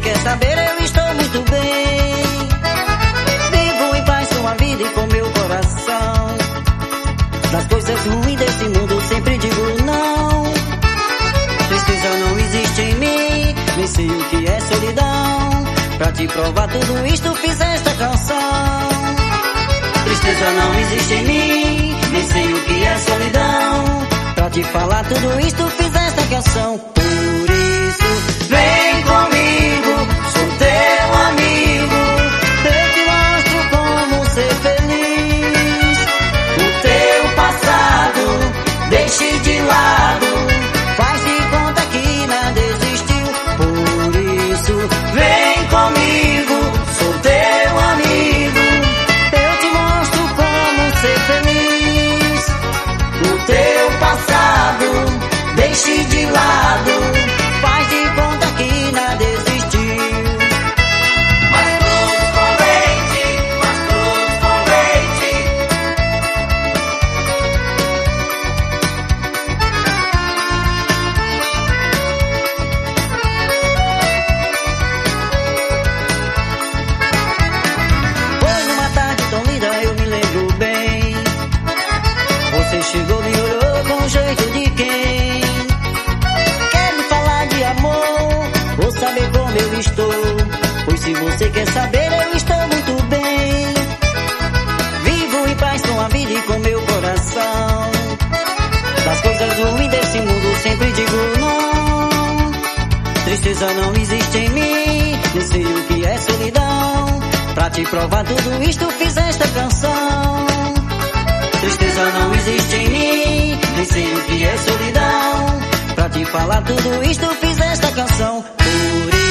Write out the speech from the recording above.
quer saber, eu estou muito bem. Vivo em paz com a vida e com meu coração. Das coisas ruins desse mundo sempre digo não. Tristeza não existe em mim, nem sei o que é solidão. Pra te provar tudo isto fiz esta canção. Tristeza não existe em mim, nem sei o que é solidão. Pra te falar tudo isto fiz esta canção. Por isso vem comigo, sou teu amigo. Eu te mostro como ser feliz. O teu passado deixe de lado, faz de conta que nada existiu. Por isso vem comigo, sou teu amigo. Eu te mostro como ser feliz. O teu passado deixe de lado, faz de conta que nada existiu. Mas frutos com leite, mas frutos com leite. Foi numa tarde tão linda, eu me lembro bem. Você chegou, me olhou com jeito de quem quer me falar de amor, ou saber como eu estou. Pois se você quer saber, eu estou muito bem. Vivo em paz com a vida e com meu coração. Das coisas ruins desse mundo sempre digo não. Tristeza não existe em mim, nem sei o que é solidão. Pra te provar tudo isto fiz esta canção. Tristeza não existe em mim, nem sei o que é solidão. Pra te falar tudo isto fiz esta canção. Por isso